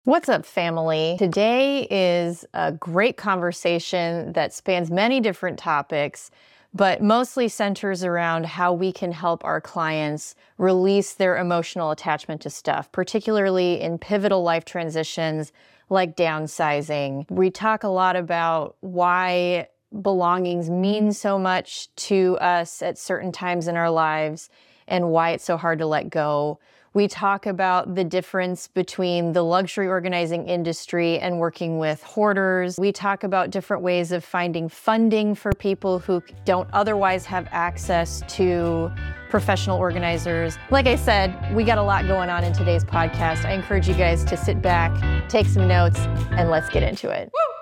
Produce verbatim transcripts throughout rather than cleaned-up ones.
What's up, family? Today is a great conversation that spans many different topics, but mostly centers around how we can help our clients release their emotional attachment to stuff, particularly in pivotal life transitions like downsizing. We talk a lot about why belongings mean so much to us at certain times in our lives and why it's so hard to let go. We talk about the difference between the luxury organizing industry and working with hoarders. We talk about different ways of finding funding for people who don't otherwise have access to professional organizers. Like I said, we got a lot going on in today's podcast. I encourage you guys to sit back, take some notes, and let's get into it. Woo!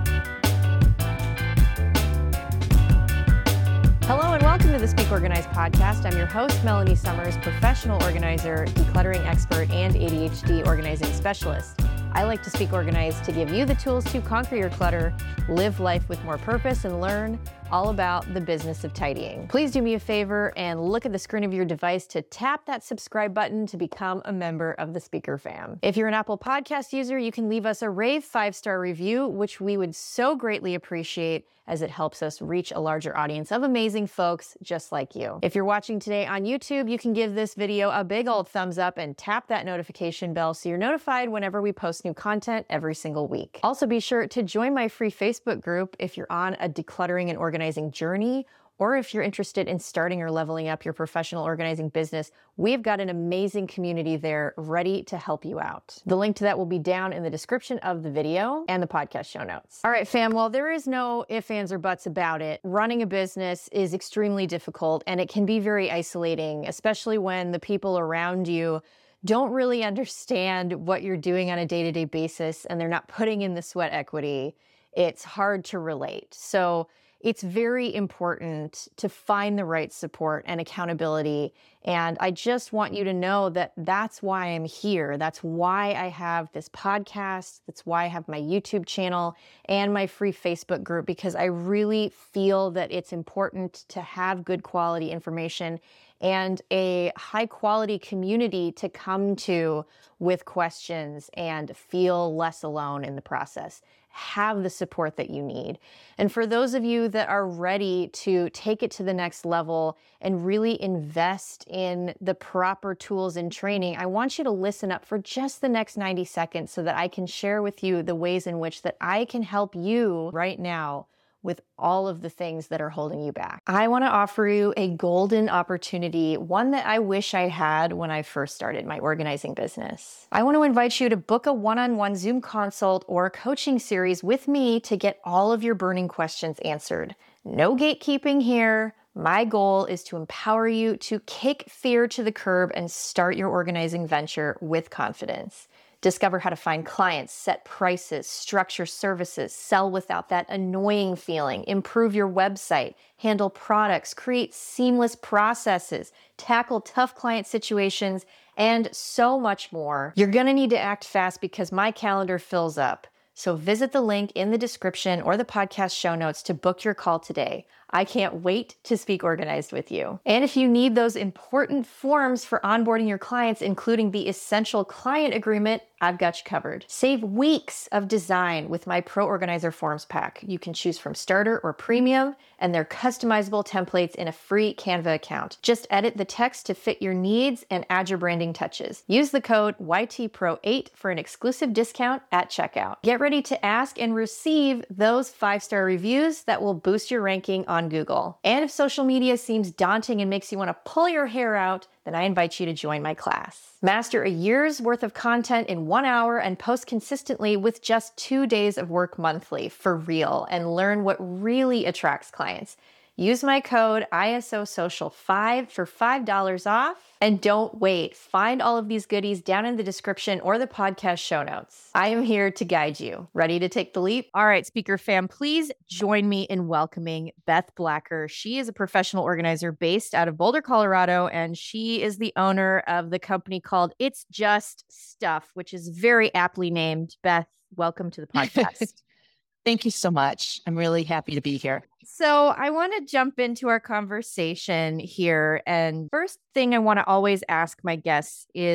Hello and welcome to the Speak Organized podcast. I'm your host, Melanie Summers, professional organizer, decluttering expert, and A D H D organizing specialist. I like to speak organized to give you the tools to conquer your clutter, live life with more purpose, and learn all about the business of tidying. Please do me a favor and look at the screen of your device to tap that subscribe button to become a member of the Speaker Fam. If you're an Apple Podcast user, you can leave us a rave five-star review, which we would so greatly appreciate as it helps us reach a larger audience of amazing folks just like you. If you're watching today on YouTube, you can give this video a big old thumbs up and tap that notification bell so you're notified whenever we post new content every single week. Also, be sure to join my free Facebook group if you're on a decluttering and organizing journey, or if you're interested in starting or leveling up your professional organizing business. We've got an amazing community there ready to help you out. The link to that will be down in the description of the video and the podcast show notes. All right, fam, well, there is no ifs, ands, or buts about it. Running a business is extremely difficult and it can be very isolating, especially when the people around you don't really understand what you're doing on a day-to-day basis and they're not putting in the sweat equity. It's hard to relate. So it's very important to find the right support and accountability. And I just want you to know that that's why I'm here. That's why I have this podcast. That's why I have my YouTube channel and my free Facebook group, because I really feel that it's important to have good quality information and a high quality community to come to with questions and feel less alone in the process. Have the support that you need. And for those of you that are ready to take it to the next level and really invest in the proper tools and training, I want you to listen up for just the next ninety seconds so that I can share with you the ways in which that I can help you right now with all of the things that are holding you back. I want to offer you a golden opportunity, one that I wish I had when I first started my organizing business. I want to invite you to book a one-on-one Zoom consult or coaching series with me to get all of your burning questions answered. No gatekeeping here. My goal is to empower you to kick fear to the curb and start your organizing venture with confidence. Discover how to find clients, set prices, structure services, sell without that annoying feeling, improve your website, handle products, create seamless processes, tackle tough client situations, and so much more. You're going to need to act fast because my calendar fills up. So visit the link in the description or the podcast show notes to book your call today. I can't wait to speak organized with you. And if you need those important forms for onboarding your clients, including the essential client agreement, I've got you covered. Save weeks of design with my Pro Organizer Forms pack. You can choose from starter or premium, and they're customizable templates in a free Canva account. Just edit the text to fit your needs and add your branding touches. Use the code Y T Pro eight for an exclusive discount at checkout. Get ready to ask and receive those five-star reviews that will boost your ranking on Google. And if social media seems daunting and makes you want to pull your hair out, then I invite you to join my class. Master a year's worth of content in one hour and post consistently with just two days of work monthly for real and learn what really attracts clients. Use my code I S O Social five for five dollars off. And don't wait. Find all of these goodies down in the description or the podcast show notes. I am here to guide you. Ready to take the leap? All right, Speaker Fam, please join me in welcoming Beth Blacker. She is a professional organizer based out of Boulder, Colorado, and she is the owner of the company called It's Just Stuff, which is very aptly named. Beth, welcome to the podcast. Thank you so much. I'm really happy to be here. So I want to jump into our conversation here. And first thing I want to always ask my guests is,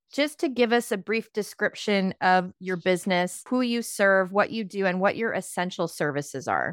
just to give us a brief description of your business, who you serve, what you do, and what your essential services are.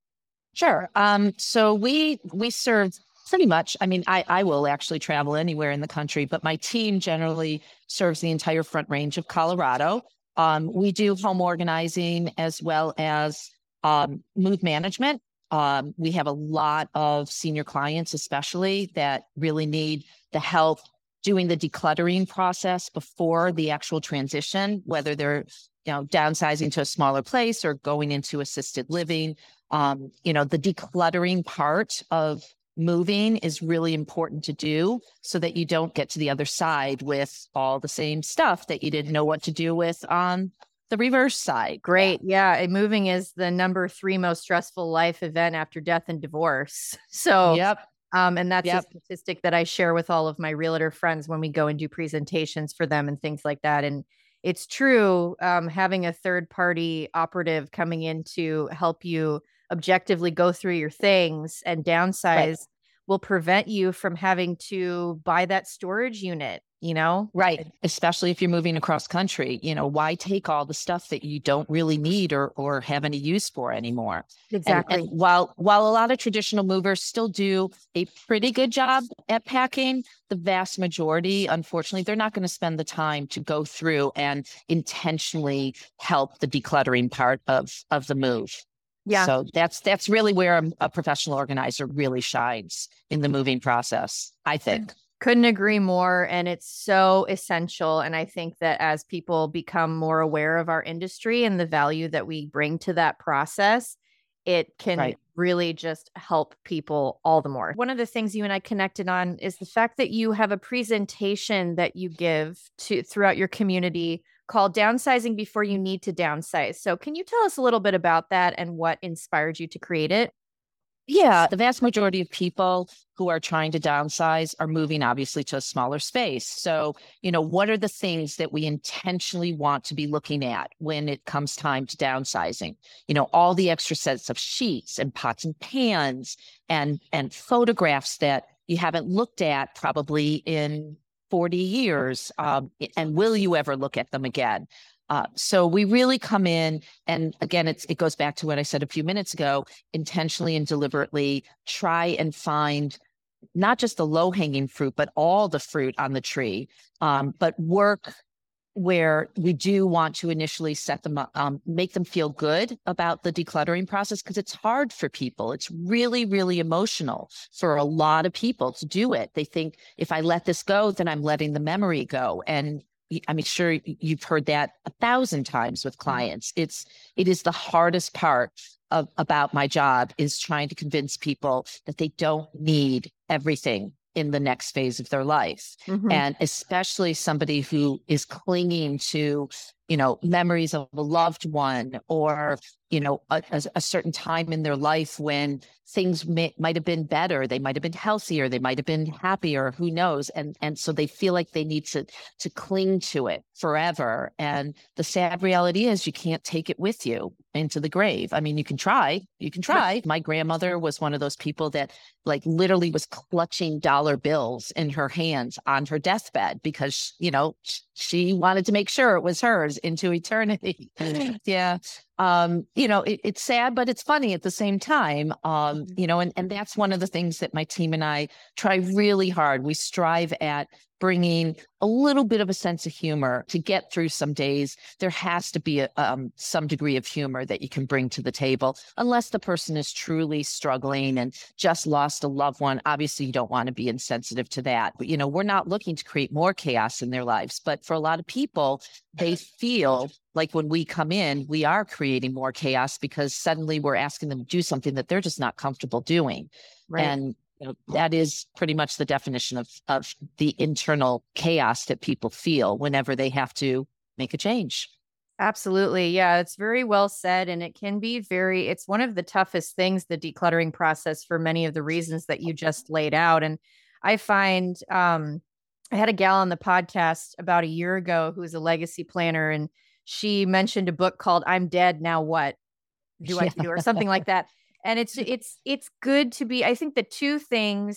Sure. Um, so we we serve pretty much, I mean, I, I will actually travel anywhere in the country, but my team generally serves the entire Front Range of Colorado. Um, we do home organizing as well as um, move management. Um, we have a lot of senior clients, especially that really need the help doing the decluttering process before the actual transition, whether they're, you know, downsizing to a smaller place or going into assisted living. Um, you know, the decluttering part of moving is really important to do so that you don't get to the other side with all the same stuff that you didn't know what to do with on the reverse side. Great. Yeah. And moving is the number three most stressful life event after death and divorce. So, Yep. Um, and that's Yep. a statistic that I share with all of my realtor friends when we go and do presentations for them and things like that. And it's true, um, having a third party operative coming in to help you objectively go through your things and downsize Right. will prevent you from having to buy that storage unit, you know? Right. Especially if you're moving across country, you know, why take all the stuff that you don't really need or or have any use for anymore? Exactly. And, and while while a lot of traditional movers still do a pretty good job at packing, the vast majority, unfortunately, they're not going to spend the time to go through and intentionally help the decluttering part of of the move. Yeah. So that's that's really where a, a professional organizer really shines in the moving process, I think. Couldn't agree more. And it's so essential. And I think that as people become more aware of our industry and the value that we bring to that process, it can Right. really just help people all the more. One of the things you and I connected on is the fact that you have a presentation that you give to throughout your community called Downsizing Before You Need to Downsize. So can you tell us a little bit about that and what inspired you to create it? Yeah, the vast majority of people who are trying to downsize are moving obviously to a smaller space. So, you know, what are the things that we intentionally want to be looking at when it comes time to downsizing? You know, all the extra sets of sheets and pots and pans and and photographs that you haven't looked at probably in forty years. Um, and will you ever look at them again? Uh, so we really come in, and again, it's, it goes back to what I said a few minutes ago, intentionally and deliberately try and find not just the low-hanging fruit, but all the fruit on the tree, um, but work where we do want to initially set them up, um, make them feel good about the decluttering process, because it's hard for people. It's really, really emotional for a lot of people to do it. They think if I let this go, then I'm letting the memory go. And I'm sure you've heard that a thousand times with clients. It's, it is the hardest part of about my job is trying to convince people that they don't need everything in the next phase of their life. Mm-hmm. And especially somebody who is clinging to, you know, memories of a loved one or, you know, a, a, a certain time in their life when things may, might have been better. They might have been healthier. They might have been happier. Who knows? And, and so they feel like they need to, to cling to it forever. And the sad reality is you can't take it with you into the grave. I mean, you can try, you can try. My grandmother was one of those people that like literally was clutching dollar bills in her hands on her deathbed because, you know, she wanted to make sure it was hers into eternity. Yeah. Um, you know, it, it's sad, but it's funny at the same time. Um, you know, and, and that's one of the things that my team and I try really hard. We strive at bringing a little bit of a sense of humor to get through some days. There has to be a, um, some degree of humor that you can bring to the table, unless the person is truly struggling and just lost a loved one. Obviously, you don't want to be insensitive to that. But, you know, we're not looking to create more chaos in their lives. But for a lot of people, they feel like when we come in, we are creating more chaos because suddenly we're asking them to do something that they're just not comfortable doing. Right. And you know, that is pretty much the definition of, of the internal chaos that people feel whenever they have to make a change. Absolutely. Yeah, it's very well said. And it can be very, it's one of the toughest things, the decluttering process, for many of the reasons that you just laid out. And I find, um, I had a gal on the podcast about a year ago who's a legacy planner, and she mentioned a book called I'm Dead, Now What Do I Do? Or something like that. And it's, it's, it's good to be, I think the two things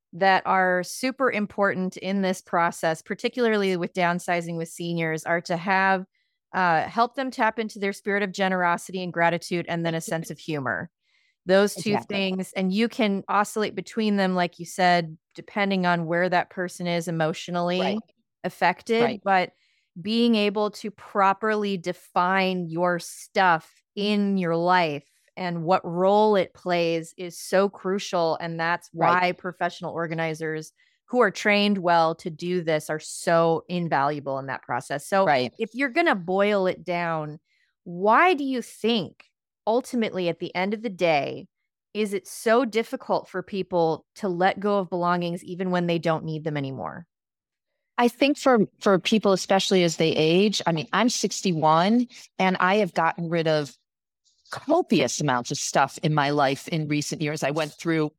that are super important in this process, particularly with downsizing with seniors, are to have uh, help them tap into their spirit of generosity and gratitude, and then a sense of humor. Those two Exactly. things, and you can oscillate between them, like you said, depending on where that person is emotionally Right. affected. Right. But being able to properly define your stuff in your life and what role it plays is so crucial. And that's why Right. professional organizers who are trained well to do this are so invaluable in that process. So Right. if you're going to boil it down, why do you think ultimately at the end of the day, is it so difficult for people to let go of belongings even when they don't need them anymore? I think for for people, especially as they age, I mean, I'm sixty-one and I have gotten rid of copious amounts of stuff in my life in recent years. I went through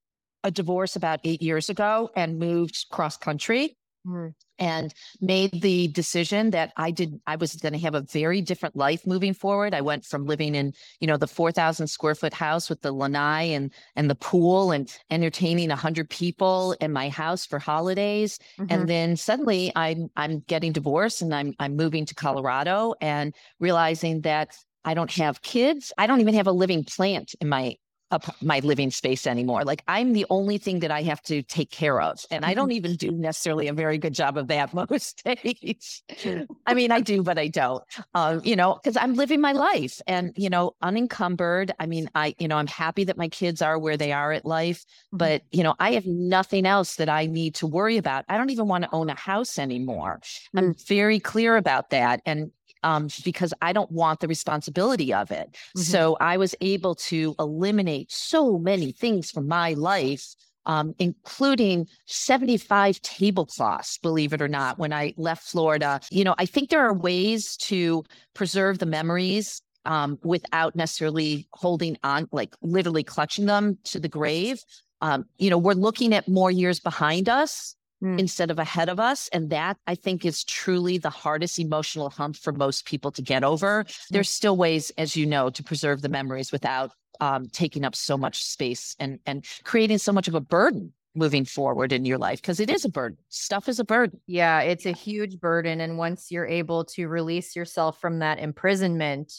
a divorce about eight years ago and moved cross country. Mm. And made the decision that I did, I was going to have a very different life moving forward. I went from living in, you know, the four thousand square foot house with the lanai and, and the pool and entertaining a hundred people in my house for holidays. Mm-hmm. And then suddenly I'm, I'm getting divorced and I'm, I'm moving to Colorado and realizing that I don't have kids. I don't even have a living plant in my Up my living space anymore. Like I'm the only thing that I have to take care of. And I don't even do necessarily a very good job of that most days. I mean, I do, but I don't, um, you know, because I'm living my life and, you know, unencumbered. I mean, I, you know, I'm happy that my kids are where they are at life, but, you know, I have nothing else that I need to worry about. I don't even want to own a house anymore. Mm. I'm very clear about that. And Um, because I don't want the responsibility of it. Mm-hmm. So I was able to eliminate so many things from my life, um, including seventy-five tablecloths, believe it or not, when I left Florida. You know, I think there are ways to preserve the memories um, without necessarily holding on, like literally clutching them to the grave. Um, you know, we're looking at more years behind us Mm. instead of ahead of us. And that I think is truly the hardest emotional hump for most people to get over. Mm. There's still ways, as you know, to preserve the memories without um, taking up so much space and, and creating so much of a burden moving forward in your life, because it is a burden. Stuff is a burden. Yeah, it's a huge burden. And once you're able to release yourself from that imprisonment,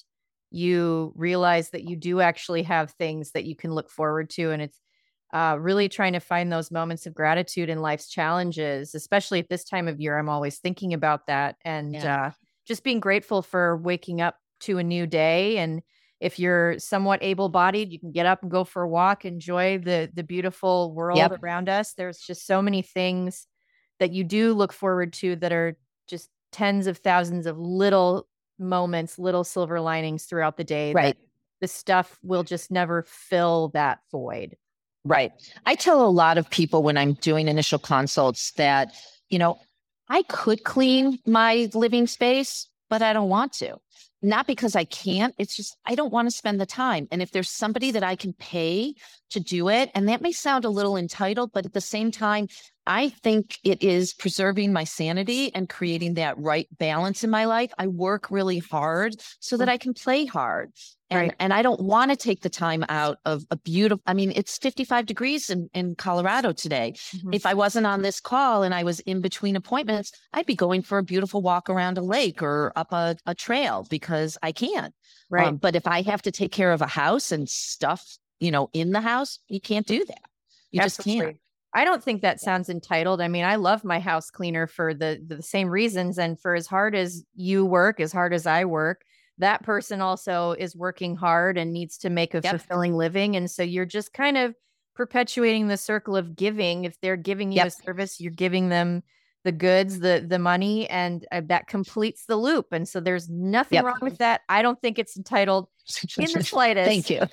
you realize that you do actually have things that you can look forward to. And it's Uh, really trying to find those moments of gratitude in life's challenges, especially at this time of year. I'm always thinking about that and yeah. uh, just being grateful for waking up to a new day. And if you're somewhat able-bodied, you can get up and go for a walk, enjoy the the beautiful world yep. around us. There's just so many things that you do look forward to that are just tens of thousands of little moments, little silver linings throughout the day. Right. The stuff will just never fill that void. Right. I tell a lot of people when I'm doing initial consults that, you know, I could clean my living space, but I don't want to. Not because I can't. It's just, I don't want to spend the time. And if there's somebody that I can pay to do it, and that may sound a little entitled, but at the same time, I think it is preserving my sanity and creating that right balance in my life. I work really hard so that I can play hard. And, right. and I don't want to take the time out of a beautiful, I mean, it's fifty-five degrees in, in Colorado today. Mm-hmm. If I wasn't on this call and I was in between appointments, I'd be going for a beautiful walk around a lake or up a, a trail because I can't. Right. Um, but if I have to take care of a house and stuff, you know, in the house, you can't do that. You Absolutely. just can't. I don't think that sounds entitled. I mean, I love my house cleaner for the, the same reasons. And for as hard as you work, as hard as I work, that person also is working hard and needs to make a yep. fulfilling living. And so you're just kind of perpetuating the circle of giving. If they're giving you yep. a service, you're giving them the goods, the the money, and uh, that completes the loop. And so there's nothing yep. wrong with that. I don't think it's entitled in the slightest. Thank you.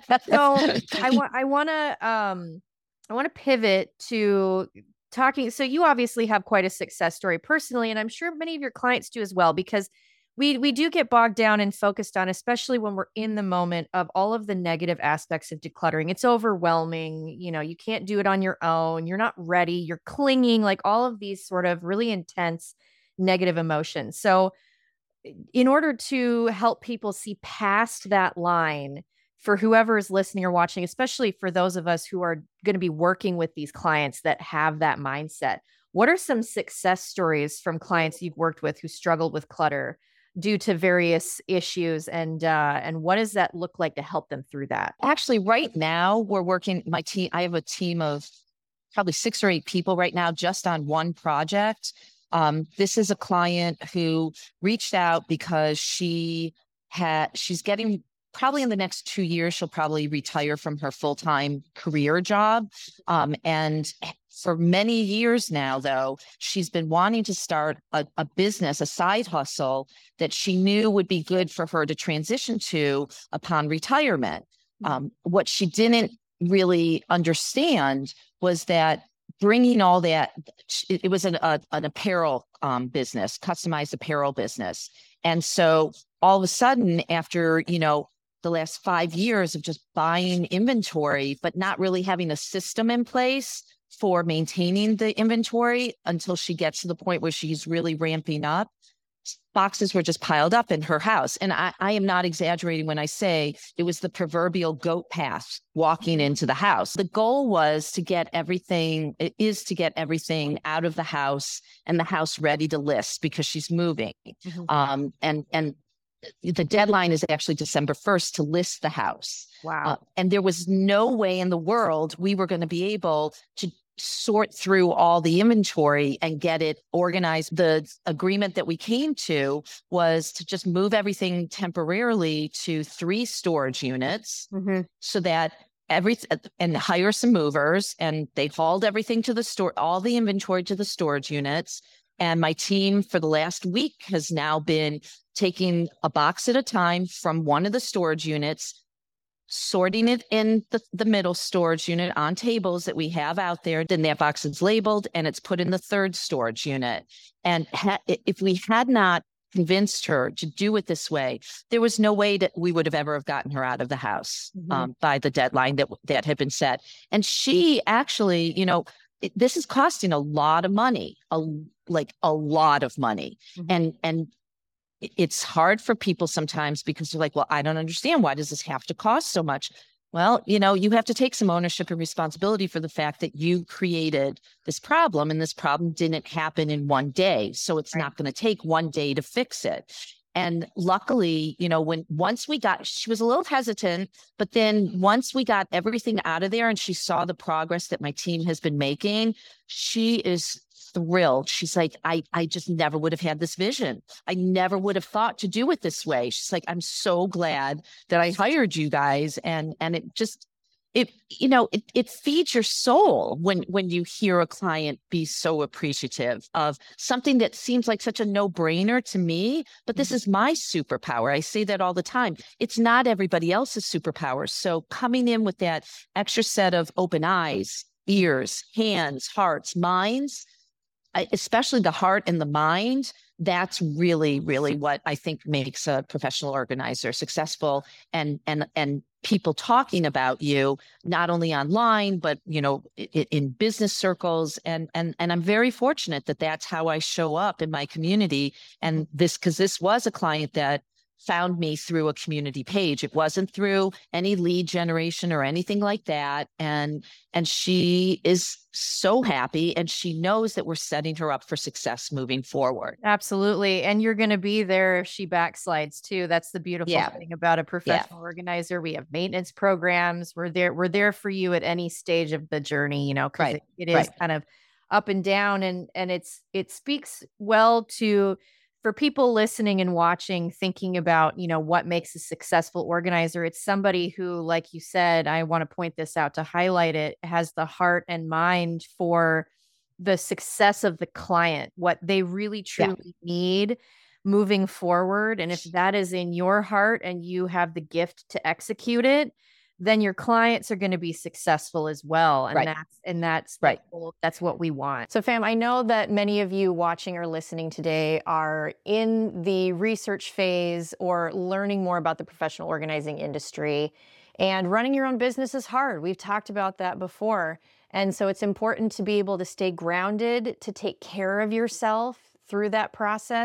So I want I want to um I want to pivot to talking. So you obviously have quite a success story personally, and I'm sure many of your clients do as well, because we we do get bogged down and focused on, especially when we're in the moment of all of the negative aspects of decluttering. It's overwhelming. You know, you can't do it on your own. You're not ready. You're clinging, like all of these sort of really intense negative emotions. So in order to help people see past that line, for whoever is listening or watching, especially for those of us who are going to be working with these clients that have that mindset, what are some success stories from clients you've worked with who struggled with clutter due to various issues? And, uh, and what does that look like to help them through that? Actually, right now we're working, my team, I have a team of probably six or eight people right now just on one project. Um, this is a client who reached out because she had, she's getting, probably in the next two years, she'll probably retire from her full-time career job. Um, and for many years now, though, she's been wanting to start a, a business, a side hustle that she knew would be good for her to transition to upon retirement. Um, what she didn't really understand was that bringing all that, it, it was an, a, an apparel um, business, customized apparel business. And so all of a sudden, after, you know, the last five years of just buying inventory, but not really having a system in place for maintaining the inventory until she gets to the point where she's really ramping up, boxes were just piled up in her house. And I, I am not exaggerating when I say it was the proverbial goat path walking into the house. The goal was to get everything, it is to get everything out of the house and the house ready to list because she's moving. Mm-hmm. Um, and, and the deadline is actually December first to list the house. Wow. Uh, and there was no way in the world we were going to be able to sort through all the inventory and get it organized. The agreement that we came to was to just move everything temporarily to three storage units mm-hmm. so that every and hire some movers, and they hauled everything to the store, all the inventory to the storage units. And my team for the last week has now been taking a box at a time from one of the storage units, sorting it in the, the middle storage unit on tables that we have out there. Then that box is labeled and it's put in the third storage unit. And ha- if we had not convinced her to do it this way, there was no way that we would have ever have gotten her out of the house mm-hmm. um, by the deadline that that had been set. And she actually, you know, it, this is costing a lot of money, a, like a lot of money. Mm-hmm. And, and it's hard for people sometimes because they're like, well, I don't understand. Why does this have to cost so much? Well, you know, you have to take some ownership and responsibility for the fact that you created this problem, and this problem didn't happen in one day. So it's right. not going to take one day to fix it. And luckily, you know, when once we got, she was a little hesitant, but then once we got everything out of there and she saw the progress that my team has been making, she is thrilled. She's like, I, I just never would have had this vision. I never would have thought to do it this way. She's like, I'm so glad that I hired you guys. And, and it just, it, you know, it, it feeds your soul when, when you hear a client be so appreciative of something that seems like such a no-brainer to me, but this is my superpower. I say that all the time. It's not everybody else's superpower. So coming in with that extra set of open eyes, ears, hands, hearts, minds, especially the heart and the mind, that's really, really what I think makes a professional organizer successful, and and and people talking about you, not only online, but, you know, in, in business circles. And, and, and I'm very fortunate that that's how I show up in my community. And this, because this was a client that found me through a community page. It wasn't through any lead generation or anything like that. And, and she is so happy, and she knows that we're setting her up for success moving forward. Absolutely. And you're going to be there if she backslides too. That's the beautiful yeah. thing about a professional yeah. organizer. We have maintenance programs. We're there. We're there for you at any stage of the journey, you know, because right. it, it is right. kind of up and down, and, and it's, it speaks well to, for people listening and watching, thinking about, you know, what makes a successful organizer. It's somebody who, like you said, I want to point this out to highlight it, has the heart and mind for the success of the client, what they really truly yeah. need moving forward. And if that is in your heart and you have the gift to execute it, then your clients are going to be successful as well. And right. that's, and that's, right. Cool. That's what we want. So fam, I know that many of you watching or listening today are in the research phase or learning more about the professional organizing industry, and running your own business is hard. We've talked about that before. And so it's important to be able to stay grounded, to take care of yourself through that process,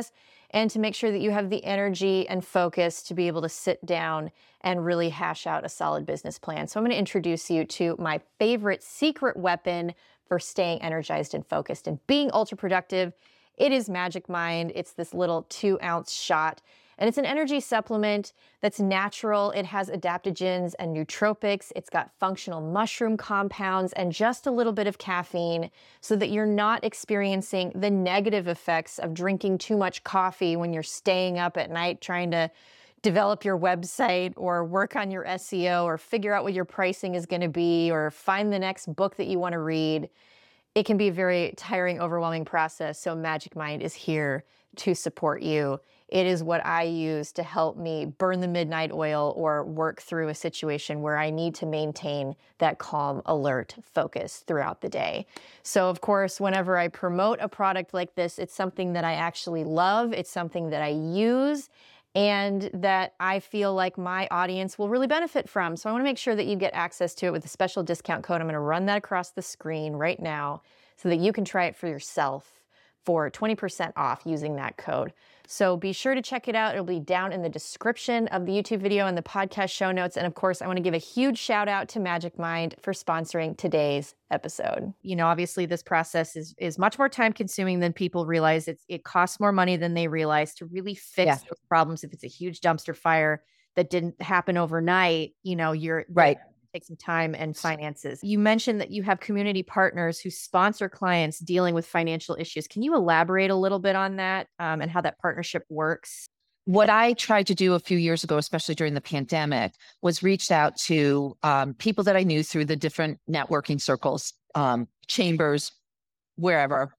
and to make sure that you have the energy and focus to be able to sit down and really hash out a solid business plan. So I'm going to introduce you to my favorite secret weapon for staying energized and focused and being ultra productive. It is Magic Mind. It's this little two ounce shot, and it's an energy supplement that's natural. It has adaptogens and nootropics. It's got functional mushroom compounds and just a little bit of caffeine so that you're not experiencing the negative effects of drinking too much coffee when you're staying up at night trying to develop your website or work on your S E O or figure out what your pricing is going to be or find the next book that you want to read. It can be a very tiring, overwhelming process. So Magic Mind is here to support you. It is what I use to help me burn the midnight oil or work through a situation where I need to maintain that calm, alert focus throughout the day. So of course, whenever I promote a product like this, it's something that I actually love. It's something that I use and that I feel like my audience will really benefit from. So I want to make sure that you get access to it with a special discount code. I'm going to run that across the screen right now so that you can try it for yourself for twenty percent off using that code. So be sure to check it out. It'll be down in the description of the YouTube video and the podcast show notes. And of course, I want to give a huge shout out to Magic Mind for sponsoring today's episode. You know, obviously this process is, is much more time consuming than people realize. It's, it costs more money than they realize to really fix yeah. those problems. If it's a huge dumpster fire that didn't happen overnight, you know, you're right. Take some time and finances. You mentioned that you have community partners who sponsor clients dealing with financial issues. Can you elaborate a little bit on that um, and how that partnership works? What I tried to do a few years ago, especially during the pandemic, was reach out to um, people that I knew through the different networking circles, um, chambers, wherever,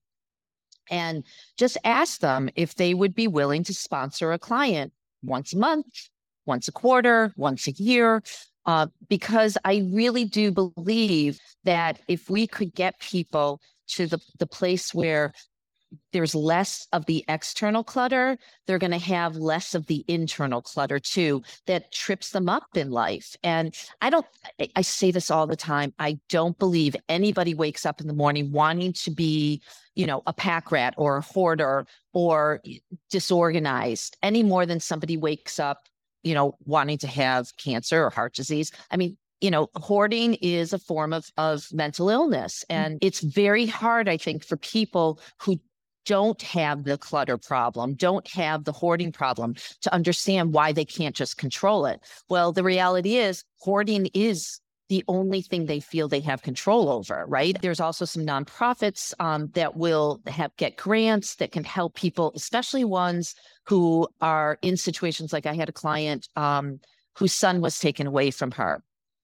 and just ask them if they would be willing to sponsor a client once a month, once a quarter, once a year. Uh, because I really do believe that if we could get people to the, the place where there's less of the external clutter, they're going to have less of the internal clutter too, that trips them up in life. And I don't, I, I say this all the time. I don't believe anybody wakes up in the morning wanting to be, you know, a pack rat or a hoarder or disorganized any more than somebody wakes up, you know, wanting to have cancer or heart disease. I mean, you know, hoarding is a form of, of mental illness. And mm-hmm. it's very hard, I think, for people who don't have the clutter problem, don't have the hoarding problem, to understand why they can't just control it. Well, the reality is hoarding is the only thing they feel they have control over, right? There's also some nonprofits um, that will have get grants that can help people, especially ones who are in situations like I had a client um, whose son was taken away from her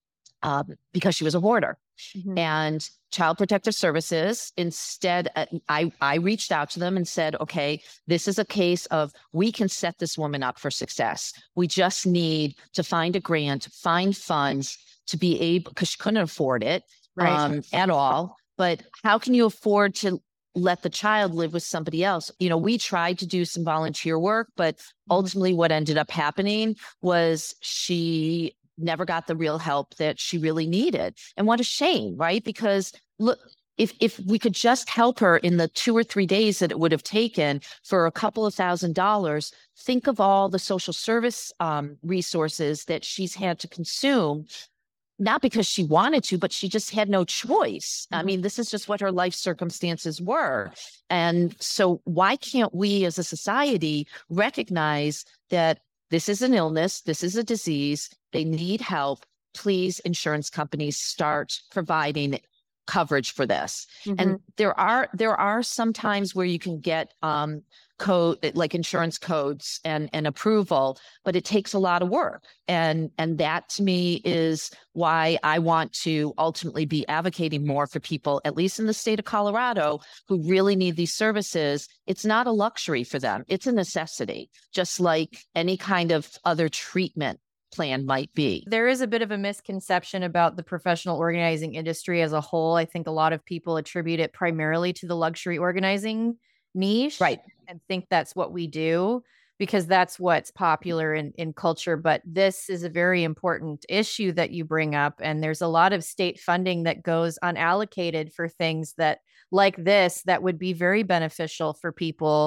um, because she was a hoarder. Mm-hmm. And Child Protective Services, instead, uh, I, I reached out to them and said, okay, this is a case of we can set this woman up for success. We just need to find a grant, find funds, to be able, because she couldn't afford it right. um, at all. But how can you afford to let the child live with somebody else? You know, we tried to do some volunteer work, but ultimately what ended up happening was she never got the real help that she really needed. And what a shame, right? Because look, if if we could just help her in the two or three days that it would have taken for a couple of thousand dollars, think of all the social service um, resources that she's had to consume. Not because she wanted to, but she just had no choice. Mm-hmm. I mean, this is just what her life circumstances were. And so why can't we as a society recognize that this is an illness, this is a disease, they need help. Please, insurance companies, start providing coverage for this. Mm-hmm. And there are there are some times where you can get um, code like insurance codes and, and approval, but it takes a lot of work. And and that to me is why I want to ultimately be advocating more for people, at least in the state of Colorado, who really need these services. It's not a luxury for them. It's a necessity, just like any kind of other treatment plan might be. There is a bit of a misconception about the professional organizing industry as a whole. I think a lot of people attribute it primarily to the luxury organizing niche, right, and think that's what we do because that's what's popular in, in culture. But this is a very important issue that you bring up. And there's a lot of state funding that goes unallocated for things that like this, that would be very beneficial for people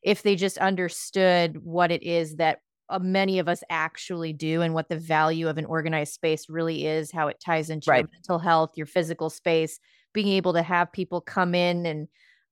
if they just understood what it is that uh, many of us actually do and what the value of an organized space really is, how it ties into Right. your mental health, your physical space, being able to have people come in and,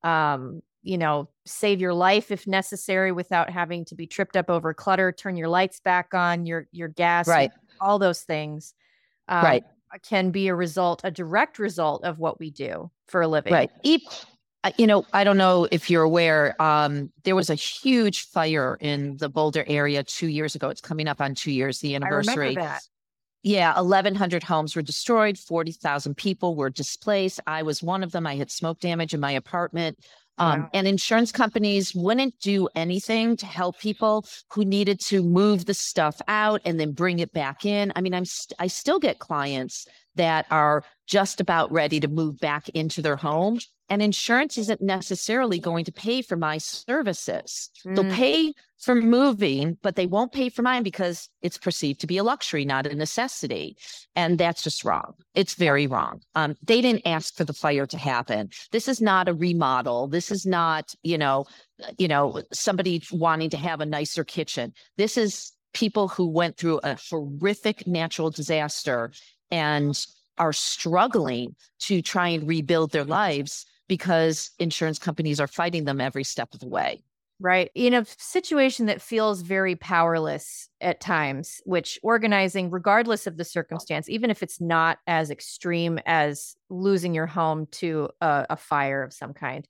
um, you know, save your life if necessary without having to be tripped up over clutter, turn your lights back on, your, your gas, Right. all those things, um, Right. can be a result, a direct result of what we do for a living. Right. E- uh, You know, I don't know if you're aware, um, there was a huge fire in the Boulder area two years ago. It's coming up on two years, the I remember anniversary. that. Yeah, eleven hundred homes were destroyed, forty thousand people were displaced. I was one of them. I had smoke damage in my apartment. Um, Wow. And insurance companies wouldn't do anything to help people who needed to move the stuff out and then bring it back in. I mean, I'm st- I still get clients that are just about ready to move back into their home, and insurance isn't necessarily going to pay for my services. They'll Mm. pay for moving, but they won't pay for mine because it's perceived to be a luxury, not a necessity. And that's just wrong. It's very wrong. Um, they didn't ask for the fire to happen. This is not a remodel. This is not, you know, you know, somebody wanting to have a nicer kitchen. This is people who went through a horrific natural disaster and are struggling to try and rebuild their lives because insurance companies are fighting them every step of the way. Right. In a situation that feels very powerless at times, which organizing, regardless of the circumstance, even if it's not as extreme as losing your home to a, a fire of some kind,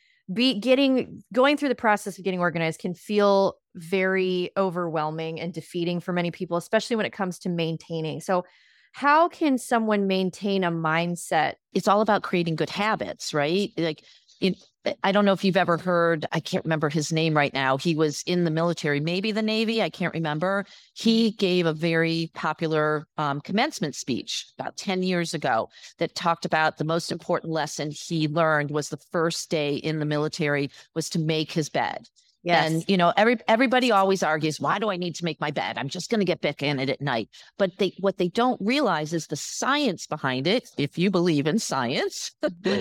be getting going through the process of getting organized can feel very overwhelming and defeating for many people, especially when it comes to maintaining. So how can someone maintain a mindset? It's all about creating good habits, right? Like, it, I don't know if you've ever heard, I can't remember his name right now. He was in the military, maybe the Navy, I can't remember. He gave a very popular um, commencement speech about ten years ago that talked about the most important lesson he learned was the first day in the military was to make his bed. Yes. And, you know, every everybody always argues, why do I need to make my bed? I'm just going to get back in it at night. But they what they don't realize is the science behind it, if you believe in science,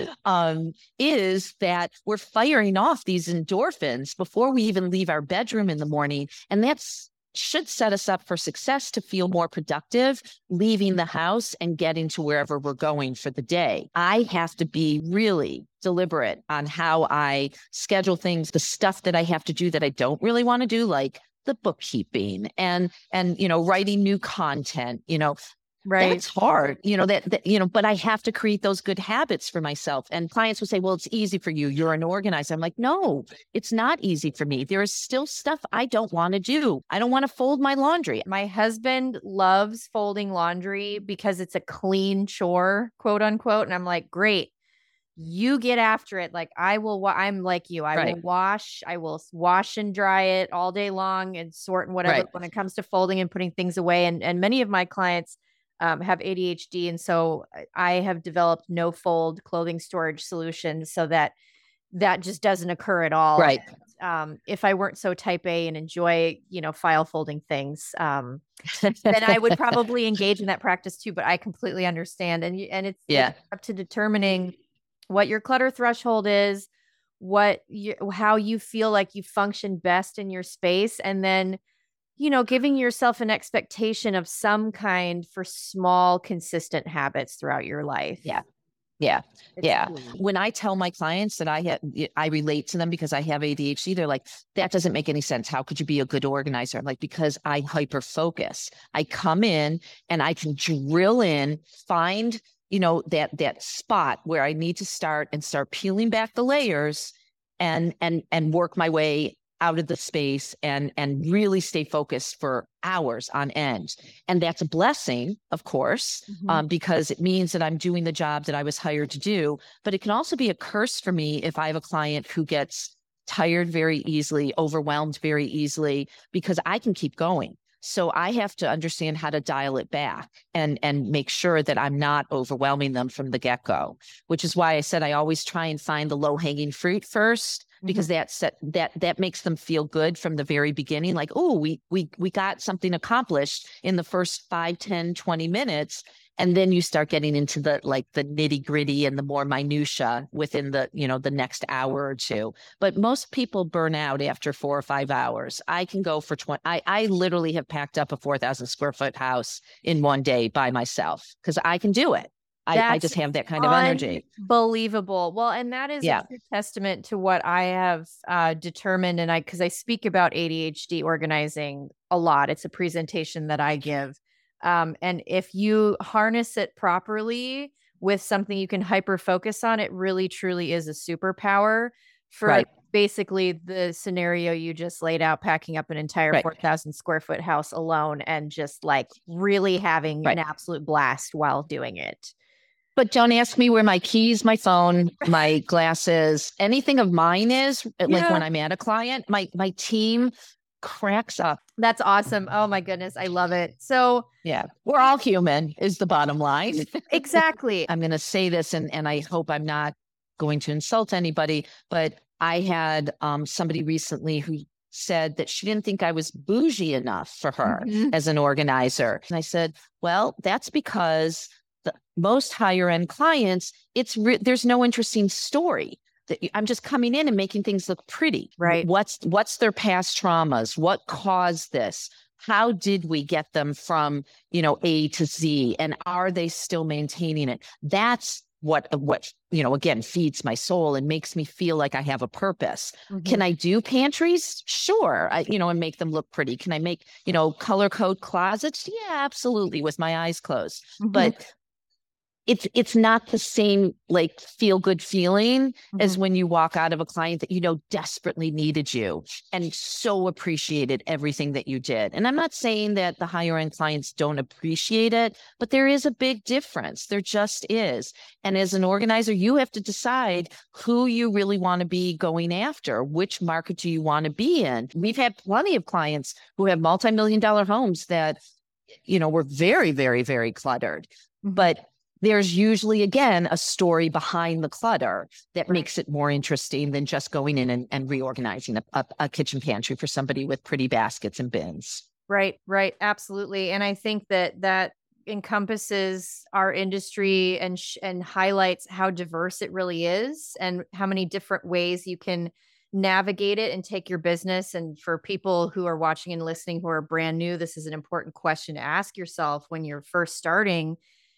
um, is that we're firing off these endorphins before we even leave our bedroom in the morning. And that's should set us up for success to feel more productive, leaving the house and getting to wherever we're going for the day. I have to be really deliberate on how I schedule things, the stuff that I have to do that I don't really want to do, like the bookkeeping and, and, you know, writing new content, you know, Right. That's hard, you know, that, that, you know, but I have to create those good habits for myself. And clients will say, well, it's easy for you. You're an organizer. I'm like, no, it's not easy for me. There is still stuff I don't want to do. I don't want to fold my laundry. My husband loves folding laundry because it's a clean chore, quote unquote. And I'm like, great, you get after it. Like I will, wa- I'm like you, I Right. will wash, I will wash and dry it all day long and sort and whatever Right. when it comes to folding and putting things away. And, and many of my clients um, have A D H D. And so I have developed no fold clothing storage solutions so that that just doesn't occur at all. Right. Um, if I weren't so type A and enjoy, you know, file folding things, um, then I would probably engage in that practice too. But I completely understand. And, and it's, Yeah. it's up to determining what your clutter threshold is, what you, how you feel like you function best in your space. And then, you know, giving yourself an expectation of some kind for small, consistent habits throughout your life. Yeah. Yeah. It's Yeah. key. When I tell my clients that I have, I relate to them because I have A D H D, they're like, that doesn't make any sense. How could you be a good organizer? I'm like, because I hyper focus. I come in and I can drill in, find, you know, that, that spot where I need to start and start peeling back the layers and, and, and work my way out of the space and, and really stay focused for hours on end. And that's a blessing, of course, Mhm. um, because it means that I'm doing the job that I was hired to do. But it can also be a curse for me if I have a client who gets tired very easily, overwhelmed very easily, because I can keep going. So I have to understand how to dial it back and, and make sure that I'm not overwhelming them from the get-go, which is why I said I always try and find the low-hanging fruit first, because Mhm. that's that that that makes them feel good from the very beginning. Like, oh, we we we got something accomplished in the first five, ten, twenty minutes. And then you start getting into the like the nitty gritty and the more minutia within the, you know, the next hour or two. But most people burn out after four or five hours. I can go for twenty. I, I literally have packed up a four thousand square foot house in one day by myself because I can do it. I, I just have that kind of energy. Unbelievable. Well, and that is yeah. a true testament to what I have uh, determined. And I, because I speak about A D H D organizing a lot. It's a presentation that I give. Um, and if you harness it properly with something you can hyper focus on, it really truly is a superpower for right. basically the scenario you just laid out, packing up an entire right. four thousand square foot house alone and just like really having right. an absolute blast while doing it. But don't ask me where my keys, my phone, my glasses, anything of mine is. Like yeah. when I'm at a client, my my team cracks up. That's awesome. Oh my goodness. I love it. So yeah, we're all human is the bottom line. Exactly. I'm going to say this and, and I hope I'm not going to insult anybody, but I had um, somebody recently who said that she didn't think I was bougie enough for her mm-hmm. as an organizer. And I said, well, that's because the most higher end clients, it's re- there's no interesting story. That I'm just coming in and making things look pretty. Right. What's what's their past traumas? What caused this? How did we get them from, you know, A to Z? And are they still maintaining it? That's what what you know again feeds my soul and makes me feel like I have a purpose. Mm-hmm. Can I do pantries? Sure. I, you know, and make them look pretty. Can I make, you know, color code closets? Yeah, absolutely, with my eyes closed. Mm-hmm. But It's it's not the same like feel good feeling mm-hmm. as when you walk out of a client that you know desperately needed you and so appreciated everything that you did. And I'm not saying that the higher end clients don't appreciate it, but there is a big difference. There just is. And as an organizer, you have to decide who you really want to be going after. Which market do you want to be in? We've had plenty of clients who have multi-million dollar homes that, you know, were very, very, very cluttered. Mm-hmm. But there's usually, again, a story behind the clutter that makes it more interesting than just going in and, and reorganizing a, a, a kitchen pantry for somebody with pretty baskets and bins. Right, right. Absolutely. And I think that that encompasses our industry and sh- and highlights how diverse it really is and how many different ways you can navigate it and take your business. And for people who are watching and listening who are brand new, this is an important question to ask yourself when you're first starting.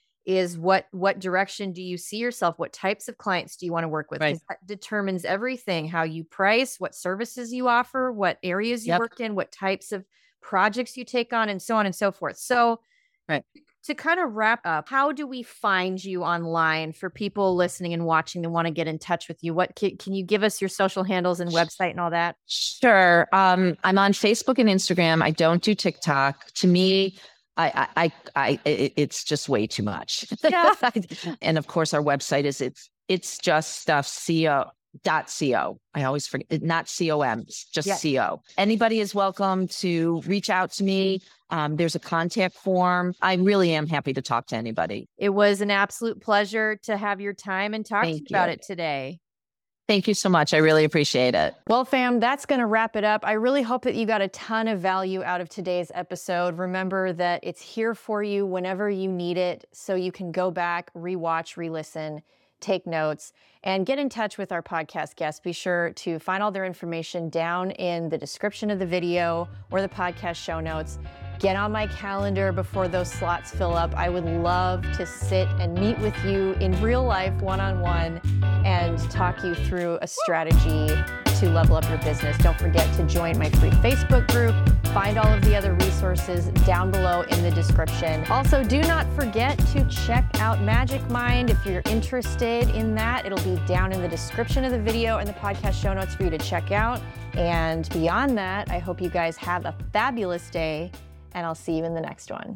Is what what direction do you see yourself? What types of clients do you want to work with? Right. Because that determines everything, how you price, what services you offer, what areas you yep. work in, what types of projects you take on, and so on and so forth. So right. to kind of wrap up, how do we find you online for people listening and watching that want to get in touch with you? What can, can you give us your social handles and website and all that? Sure. Um, I'm on Facebook and Instagram. I don't do TikTok. To me, I, I, I, it, it's just way too much. Yeah. And of course, our website is it's it's just stuff co dot co. I always forget, not com, it's just yes. co. Anybody is welcome to reach out to me. Um, there's a contact form. I really am happy to talk to anybody. It was an absolute pleasure to have your time and talk Thank to you you. about it today. Thank you so much. I really appreciate it. Well, fam, that's going to wrap it up. I really hope that you got a ton of value out of today's episode. Remember that it's here for you whenever you need it, so you can go back, rewatch, re-listen, take notes, and get in touch with our podcast guests. Be sure to find all their information down in the description of the video or the podcast show notes. Get on my calendar before those slots fill up. I would love to sit and meet with you in real life, one-on-one, and talk you through a strategy to level up your business. Don't forget to join my free Facebook group. Find all of the other resources down below in the description. Also, do not forget to check out Magic Mind. If you're interested in that, it'll be down in the description of the video and the podcast show notes for you to check out. And beyond that, I hope you guys have a fabulous day, and I'll see you in the next one.